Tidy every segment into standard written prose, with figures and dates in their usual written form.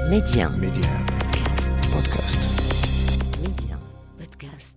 Média. Podcast. Média. Podcast.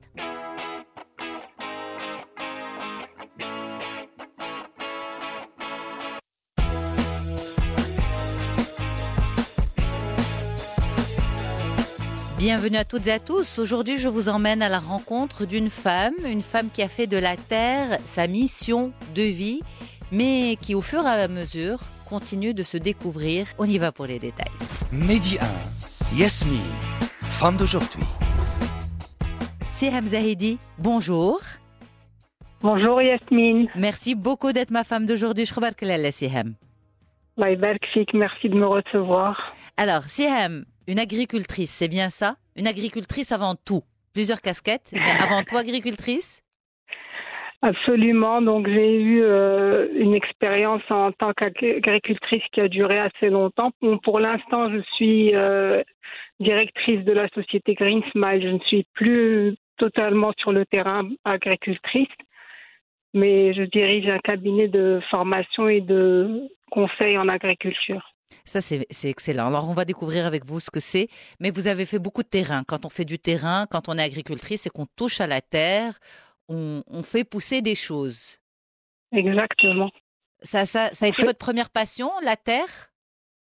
Bienvenue à toutes et à tous. Aujourd'hui, je vous emmène à la rencontre d'une femme qui a fait de la terre sa mission de vie, mais qui, au fur et à mesure, continue de se découvrir. On y va pour les détails. Média 1. Yasmine, femme d'aujourd'hui. Siham Zahedi, bonjour. Bonjour Yasmine. Merci beaucoup d'être ma femme d'aujourd'hui. Shkhobark lalla, Siham. Allah يبارك فيك, merci de me recevoir. Alors, Siham, une agricultrice, c'est bien ça? Une agricultrice avant tout. Plusieurs casquettes, mais avant tout agricultrice? Absolument, donc j'ai eu une expérience en tant qu'agricultrice qui a duré assez longtemps. Bon, pour l'instant, je suis directrice de la société Green Smile. Je ne suis plus totalement sur le terrain agricultrice, mais je dirige un cabinet de formation et de conseil en agriculture. Ça, c'est excellent. Alors, on va découvrir avec vous ce que c'est. Mais vous avez fait beaucoup de terrain. Quand on fait du terrain, quand on est agricultrice, c'est qu'on touche à la terre, on fait pousser des choses. Exactement. Ça a été votre première passion, la terre?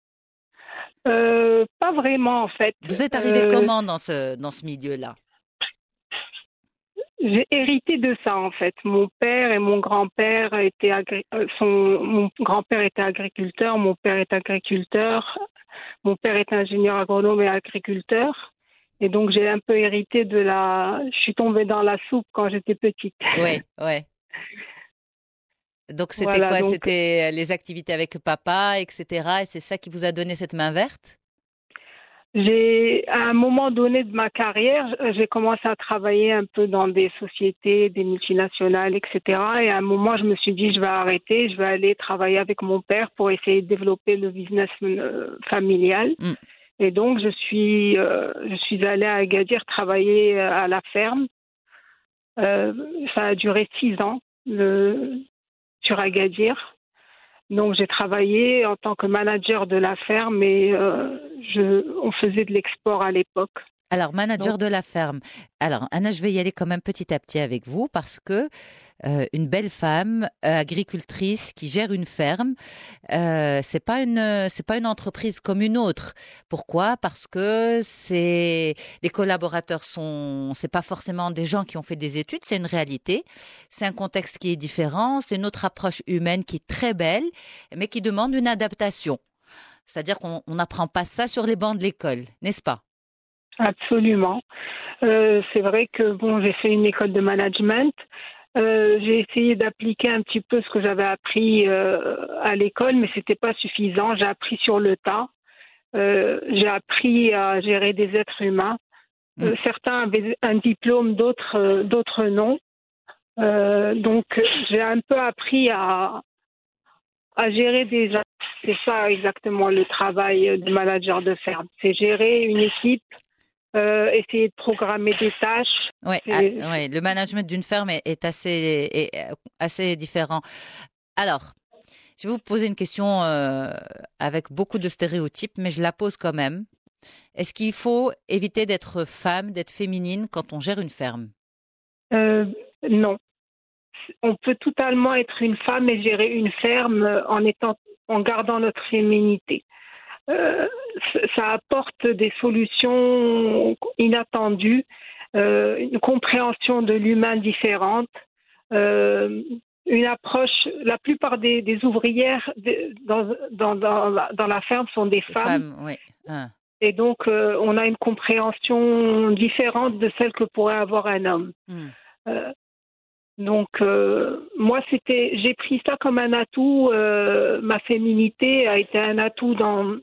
Pas vraiment, en fait. Vous êtes arrivé comment dans ce milieu-là? J'ai hérité de ça, en fait. Mon père et mon grand-père étaient mon grand-père était agriculteur, mon père est agriculteur, mon père est ingénieur agronome et agriculteur. Et donc, j'ai un peu hérité je suis tombée dans la soupe quand j'étais petite. Ouais. Donc, c'était Voilà, quoi? C'était les activités avec papa, etc. Et c'est ça qui vous a donné cette main verte? À un moment donné de ma carrière, j'ai commencé à travailler un peu dans des sociétés, des multinationales, etc. Et à un moment, je me suis dit, je vais arrêter, je vais aller travailler avec mon père pour essayer de développer le business familial. Mm. Et donc, je suis allée à Agadir travailler à la ferme. Ça a duré 6 ans sur Agadir. Donc, j'ai travaillé en tant que manager de la ferme et on faisait de l'export à l'époque. Alors, manager de la ferme. Alors, Anna, je vais y aller quand même petit à petit avec vous parce que une belle femme agricultrice qui gère une ferme, c'est pas une entreprise comme une autre. Pourquoi? Parce que les collaborateurs c'est pas forcément des gens qui ont fait des études, c'est une réalité. C'est un contexte qui est différent, c'est une autre approche humaine qui est très belle, mais qui demande une adaptation. C'est-à-dire qu'on n'apprend pas ça sur les bancs de l'école, n'est-ce pas? Absolument. C'est vrai que j'ai fait une école de management. J'ai essayé d'appliquer un petit peu ce que j'avais appris à l'école, mais c'était pas suffisant. J'ai appris sur le tas. J'ai appris à gérer des êtres humains. Certains avaient un diplôme, d'autres non. Donc, j'ai un peu appris à gérer des gens. C'est ça exactement le travail de manager de ferme. C'est gérer une équipe. Essayer de programmer des tâches. Oui, le management d'une ferme est assez différent. Alors, je vais vous poser une question avec beaucoup de stéréotypes, mais je la pose quand même. Est-ce qu'il faut éviter d'être femme, d'être féminine quand on gère une ferme? Non. On peut totalement être une femme et gérer une ferme en gardant notre féminité. Ça apporte des solutions inattendues, une compréhension de l'humain différente, une approche. La plupart des ouvrières dans la ferme sont des femmes. Oui. Et donc, on a une compréhension différente de celle que pourrait avoir un homme. Donc, moi, j'ai pris ça comme un atout. Ma féminité a été un atout dans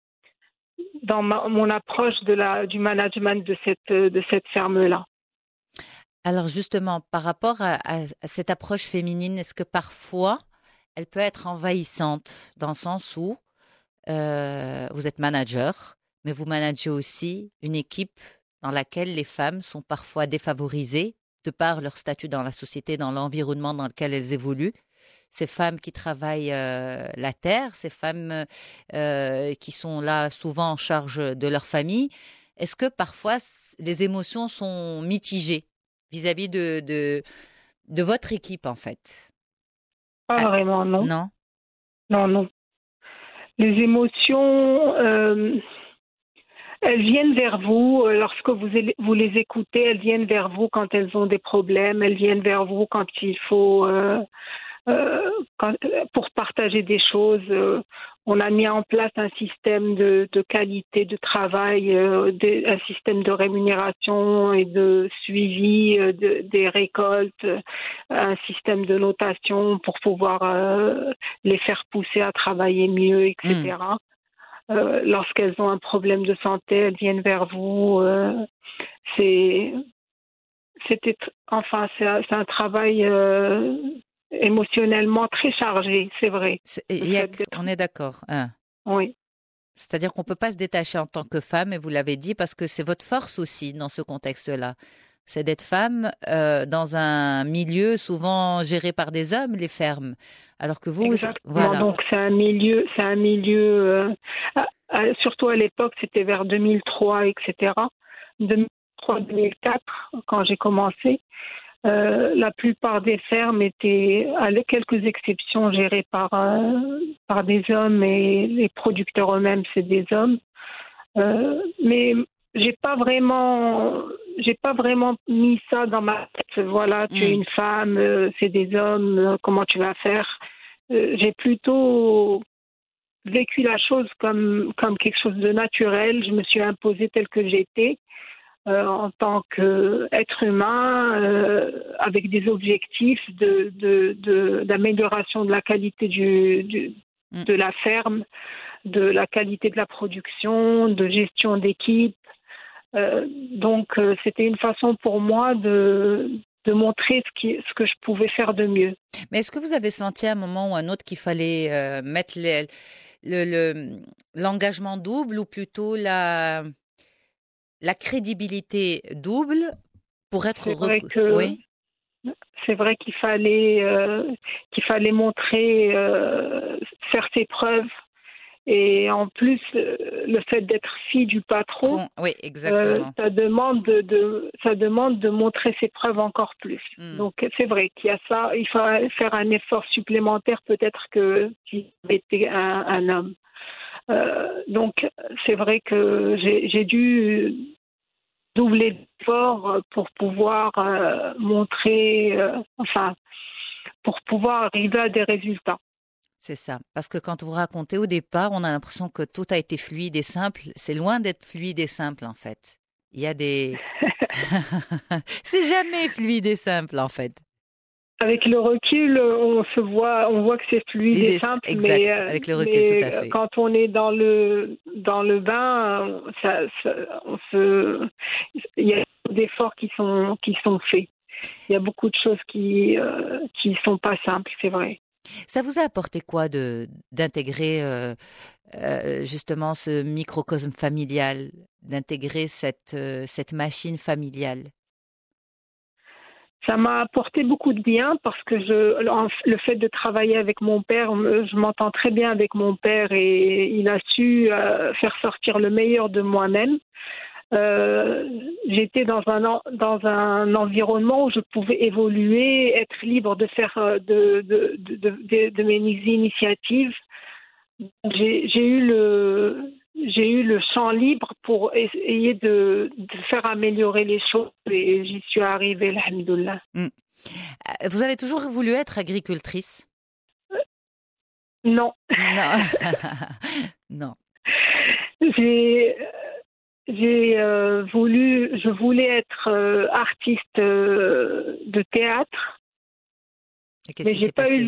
mon approche du management de cette ferme-là. Alors justement, par rapport à cette approche féminine, est-ce que parfois, elle peut être envahissante dans le sens où vous êtes manager, mais vous managez aussi une équipe dans laquelle les femmes sont parfois défavorisées de par leur statut dans la société, dans l'environnement dans lequel elles évoluent. ces femmes qui travaillent la terre, ces femmes qui sont là souvent en charge de leur famille. Est-ce que parfois les émotions sont mitigées vis-à-vis de votre équipe en fait? Pas Ah, vraiment, non. non? Non, non. Les émotions, elles viennent vers vous lorsque vous les écoutez, elles viennent vers vous quand elles ont des problèmes, elles viennent vers vous quand il faut, pour partager des choses. On a mis en place un système de qualité de travail, un système de rémunération et de suivi des récoltes, un système de notation pour pouvoir les faire pousser à travailler mieux, Hmm. etc. Lorsqu'elles ont un problème de santé, elles viennent vers vous. C'est, c'est un travail émotionnellement très chargé, c'est vrai. Le fait d'être, On est d'accord, hein. oui, C'est-à-dire qu'on ne peut pas se détacher en tant que femme, et vous l'avez dit, parce que c'est votre force aussi dans ce contexte-là. C'est d'être femme dans un milieu souvent géré par des hommes, les fermes. Alors que vous, exactement. voilà. Donc c'est un milieu, surtout à l'époque, c'était vers 2003, etc. 2003-2004, quand j'ai commencé. La plupart des fermes étaient, à quelques exceptions, gérées par des hommes et les producteurs eux-mêmes, c'est des hommes. Mais j'ai pas vraiment mis ça dans ma tête. Voilà, tu es Hmm. une femme, c'est des hommes, comment tu vas faire? J'ai plutôt vécu la chose comme quelque chose de naturel. Je me suis imposée telle que j'étais en tant qu'être humain, avec des objectifs d'amélioration de la qualité Hmm. de la ferme, de la qualité de la production, de gestion d'équipe. Donc, c'était une façon pour moi de montrer ce que je pouvais faire de mieux. Mais est-ce que vous avez senti à un moment ou à un autre qu'il fallait mettre l'engagement double ou plutôt la crédibilité double pour être C'est vrai que Oui, c'est vrai qu'il fallait montrer, faire ses preuves. Et en plus, le fait d'être fille du patron, Oui, exactement. ça demande de montrer ses preuves encore plus. Hmm. Donc c'est vrai qu'il y a ça. Il faut faire un effort supplémentaire peut-être que si j'avais été un homme. Donc c'est vrai que j'ai dû doubler d'efforts pour pouvoir montrer, pour pouvoir arriver à des résultats. C'est ça. Parce que quand vous racontez au départ, on a l'impression que tout a été fluide et simple. C'est loin d'être fluide et simple, en fait. Il y a des... C'est jamais fluide et simple, en fait. Avec le recul, on voit que c'est fluide et simple, Exact, avec le recul, tout à fait. quand on est dans le bain, il y a des efforts qui sont faits. Il y a beaucoup de choses qui sont pas simples, c'est vrai. Ça vous a apporté quoi d'intégrer justement ce microcosme familial, d'intégrer cette machine familiale? Ça m'a apporté beaucoup de bien parce que le fait de travailler avec mon père, je m'entends très bien avec mon père et il a su faire sortir le meilleur de moi-même. J'étais dans un environnement où je pouvais évoluer, être libre de faire de mes initiatives. J'ai eu le champ libre pour essayer de faire améliorer les choses et j'y suis arrivée, alhamdoulilah. Hmm. Vous avez toujours voulu être agricultrice? Non. Non. Non. J'ai je voulais être artiste de théâtre, Et qu'est-ce mais qui s'est passé?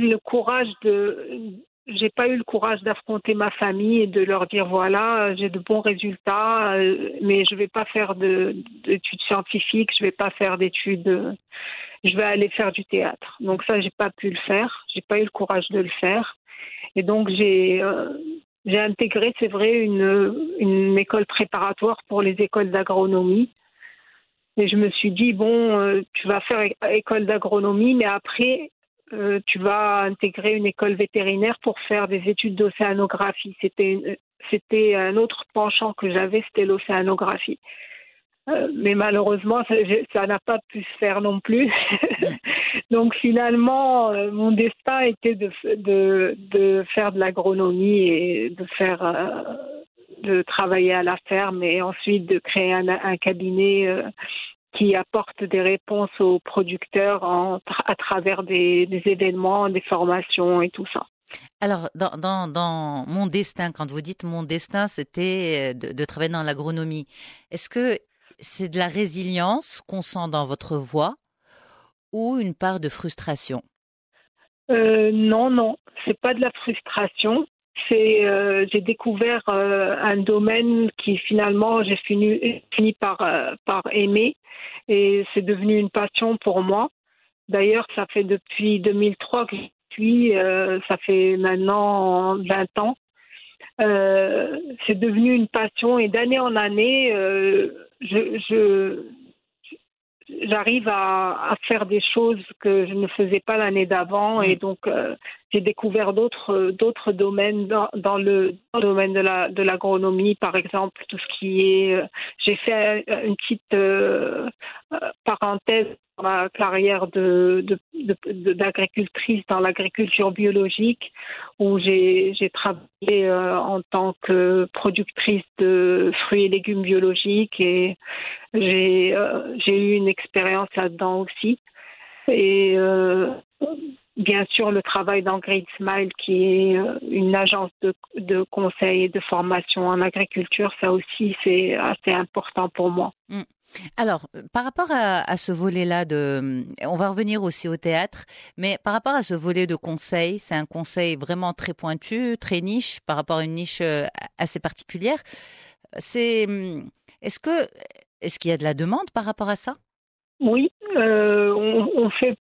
j'ai pas eu le courage d'affronter ma famille et de leur dire voilà, j'ai de bons résultats, mais je vais pas faire d'études scientifiques, je vais pas faire d'études, je vais aller faire du théâtre. Donc ça, j'ai pas pu le faire, j'ai pas eu le courage de le faire, et donc j'ai intégré, c'est vrai, une école préparatoire pour les écoles d'agronomie. Et je me suis dit, bon, tu vas faire école d'agronomie, mais après, tu vas intégrer une école vétérinaire pour faire des études d'océanographie. C'était un autre penchant que j'avais, c'était l'océanographie. Mais malheureusement, ça n'a pas pu se faire non plus. Donc finalement, mon destin était de faire de l'agronomie et de travailler à la ferme et ensuite de créer un cabinet qui apporte des réponses aux producteurs à travers des événements, des formations et tout ça. Alors, dans mon destin, quand vous dites mon destin, c'était de travailler dans l'agronomie. Est-ce que c'est de la résilience qu'on sent dans votre voix ou une part de frustration? Non, c'est pas de la frustration. J'ai découvert un domaine qui finalement j'ai fini par aimer et c'est devenu une passion pour moi. D'ailleurs, ça fait depuis 2003 que j'y suis, ça fait maintenant 20 ans. C'est devenu une passion et d'année en année, j'arrive à faire des choses que je ne faisais pas l'année d'avant et donc j'ai découvert d'autres domaines dans le domaine de l'agronomie, par exemple tout ce qui est j'ai fait une petite parenthèse dans ma carrière d'agricultrice dans l'agriculture biologique où j'ai travaillé en tant que productrice de fruits et légumes biologiques et j'ai eu une expérience là-dedans aussi. Et bien sûr, le travail dans Great Smile, qui est une agence de conseil et de formation en agriculture, ça aussi, c'est assez important pour moi. Alors, par rapport à ce volet-là on va revenir aussi au théâtre, mais par rapport à ce volet de conseil, c'est un conseil vraiment très pointu, très niche, par rapport à une niche assez particulière. Est-ce qu'il y a de la demande par rapport à ça? Oui, on fait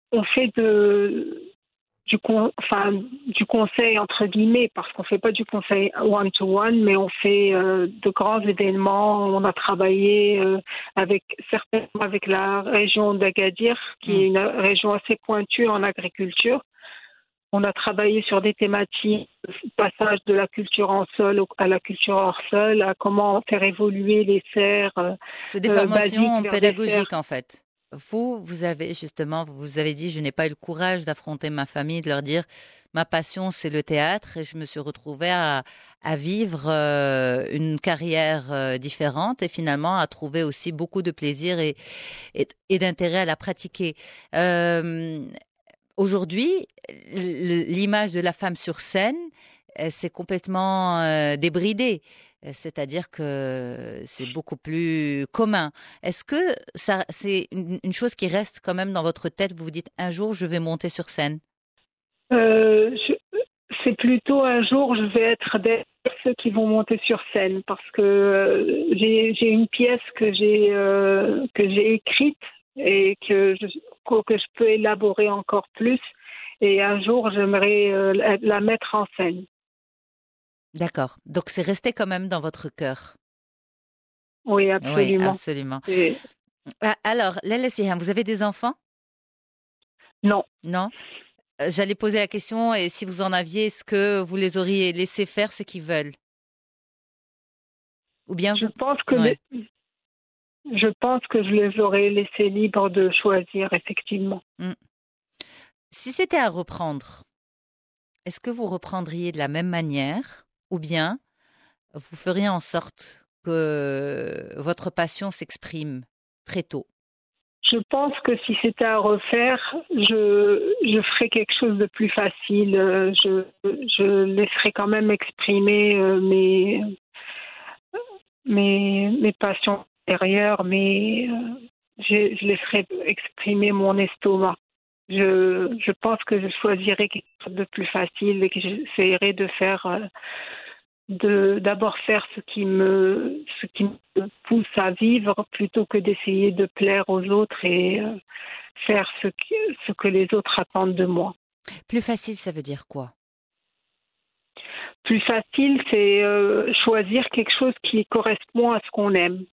du conseil entre guillemets parce qu'on fait pas du conseil one-to-one, mais on fait de grands événements. On a travaillé certainement avec la région d'Agadir, qui est une région assez pointue en agriculture. On a travaillé sur des thématiques, passage de la culture en sol à la culture hors sol, à comment faire évoluer les serres. C'est des formations pédagogiques en fait. Vous avez dit, je n'ai pas eu le courage d'affronter ma famille, de leur dire, ma passion, c'est le théâtre, et je me suis retrouvée à vivre une carrière différente et finalement à trouver aussi beaucoup de plaisir et d'intérêt à la pratiquer. Aujourd'hui, l'image de la femme sur scène, c'est complètement débridé. C'est-à-dire que c'est beaucoup plus commun. Est-ce que c'est une chose qui reste quand même dans votre tête? Vous vous dites, un jour, je vais monter sur scène? C'est plutôt un jour, je vais être derrière ceux qui vont monter sur scène parce que j'ai une pièce que j'ai écrite et que je peux élaborer encore plus. Et un jour, j'aimerais la mettre en scène. D'accord. Donc, c'est resté quand même dans votre cœur. Oui, absolument. Oui, absolument. Alors, Lele Siham, vous avez des enfants? Non. Non? J'allais poser la question, et si vous en aviez, est-ce que vous les auriez laissés faire ce qu'ils veulent? Ou bien je pense que je les aurais laissés libres de choisir, effectivement. Si c'était à reprendre, est-ce que vous reprendriez de la même manière? Ou bien vous feriez en sorte que votre passion s'exprime très tôt? Je pense que si c'était à refaire, je ferais quelque chose de plus facile. Je laisserais quand même exprimer mes passions intérieures, mais je laisserais exprimer mon estomac. Je pense que je choisirais quelque chose de plus facile et que j'essaierais d'abord faire ce qui me pousse à vivre plutôt que d'essayer de plaire aux autres et faire ce que les autres attendent de moi. Plus facile, ça veut dire quoi? Plus facile, c'est choisir quelque chose qui correspond à ce qu'on aime.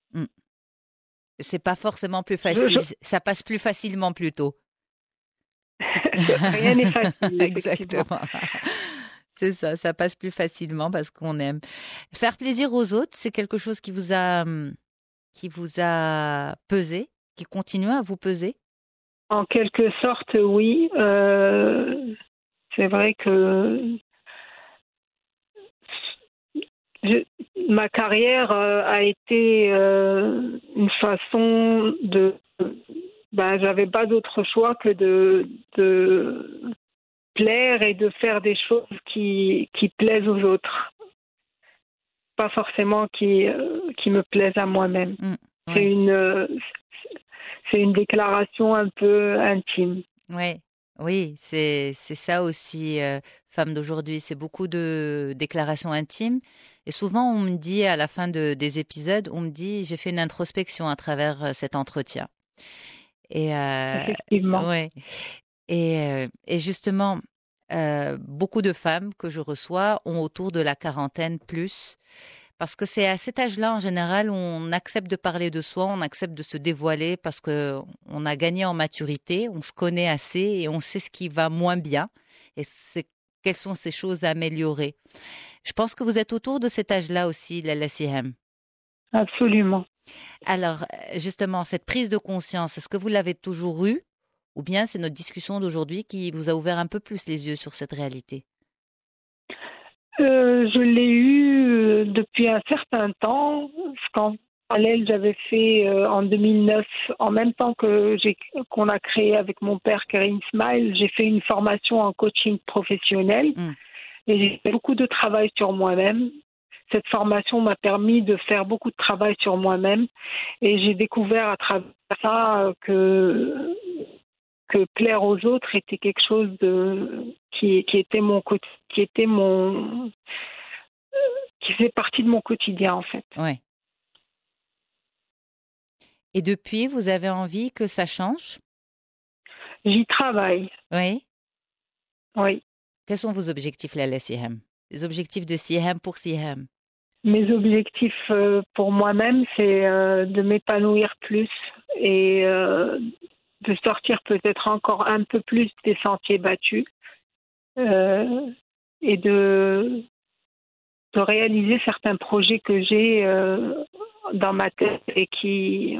C'est pas forcément plus facile, ça passe plus facilement plutôt. Rien n'est facile, effectivement. Exactement. C'est ça, ça passe plus facilement parce qu'on aime. Faire plaisir aux autres, c'est quelque chose qui vous a pesé, qui continue à vous peser? En quelque sorte, oui. C'est vrai que ma carrière a été une façon de... j'avais pas d'autre choix que de plaire et de faire des choses qui plaisent aux autres. Pas forcément qui me plaisent à moi-même. Ouais. C'est une déclaration un peu intime. Ouais. Oui, c'est ça aussi, femme d'aujourd'hui. C'est beaucoup de déclarations intimes. Et souvent, on me dit à la fin des épisodes, on me dit, j'ai fait une introspection à travers cet entretien. Et Effectivement. ouais. Et justement, beaucoup de femmes que je reçois ont autour de la quarantaine plus. Parce que c'est à cet âge-là, en général, où on accepte de parler de soi, on accepte de se dévoiler parce que on a gagné en maturité, on se connaît assez et on sait ce qui va moins bien et quelles sont ces choses à améliorer. Je pense que vous êtes autour de cet âge-là aussi, Lalla Sihem. Absolument. Alors, justement, cette prise de conscience, est-ce que vous l'avez toujours eue ou bien c'est notre discussion d'aujourd'hui qui vous a ouvert un peu plus les yeux sur cette réalité? Je l'ai eu depuis un certain temps. En parallèle, j'avais fait en 2009, en même temps qu'on a créé avec mon père Karim Smile, j'ai fait une formation en coaching professionnel et j'ai fait beaucoup de travail sur moi-même. Cette formation m'a permis de faire beaucoup de travail sur moi-même et j'ai découvert à travers ça que plaire aux autres était quelque chose qui fait partie de mon quotidien en fait. Ouais. Et depuis, vous avez envie que ça change? J'y travaille. Oui. Oui. Quels sont vos objectifs, Lalla Sihem? Les objectifs de Sihem pour Sihem? Mes objectifs pour moi-même, c'est de m'épanouir plus et de sortir peut-être encore un peu plus des sentiers battus et de réaliser certains projets que j'ai dans ma tête et qui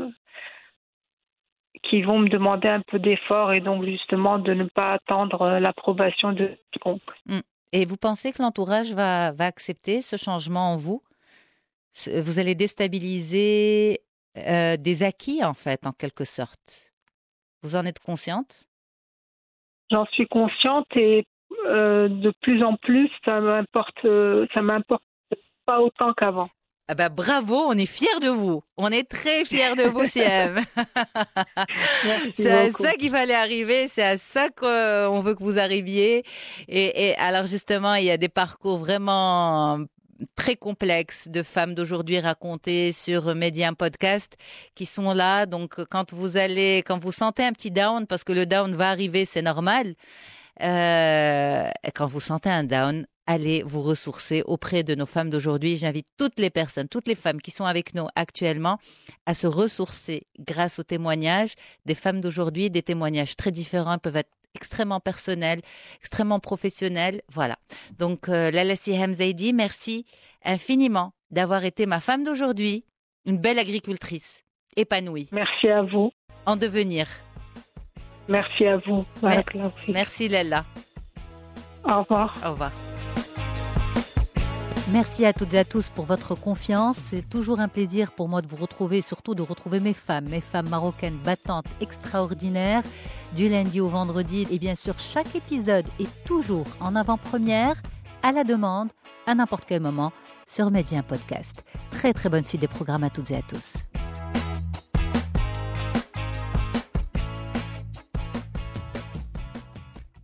vont me demander un peu d'effort et donc justement de ne pas attendre l'approbation de quiconque. Et vous pensez que l'entourage va accepter ce changement en vous? Vous allez déstabiliser des acquis en fait, en quelque sorte. Vous en êtes consciente? J'en suis consciente et de plus en plus, ça m'importe pas autant qu'avant. Ah bah bravo, on est fiers de vous. On est très fiers de vous, Sihem. C'est à ça qu'il fallait arriver, c'est à ça qu'on veut que vous arriviez. Et alors justement, il y a des parcours vraiment très complexes de femmes d'aujourd'hui racontées sur Média Podcast qui sont là. Donc quand vous sentez un petit down, parce que le down va arriver, c'est normal. Quand vous sentez un down, allez vous ressourcer auprès de nos femmes d'aujourd'hui. J'invite toutes les personnes, toutes les femmes qui sont avec nous actuellement à se ressourcer grâce aux témoignages des femmes d'aujourd'hui. Des témoignages très différents, peuvent être extrêmement personnels, extrêmement professionnels. Voilà. Donc, Lalla Sihem Zaidi, merci infiniment d'avoir été ma femme d'aujourd'hui, une belle agricultrice, épanouie. Merci à vous. En devenir. Merci à vous. Merci Lalla. Au revoir. Au revoir. Merci à toutes et à tous pour votre confiance. C'est toujours un plaisir pour moi de vous retrouver et surtout de retrouver mes femmes marocaines battantes, extraordinaires, du lundi au vendredi. Et bien sûr, chaque épisode est toujours en avant-première, à la demande, à n'importe quel moment, sur Média Podcast. Très très bonne suite des programmes à toutes et à tous.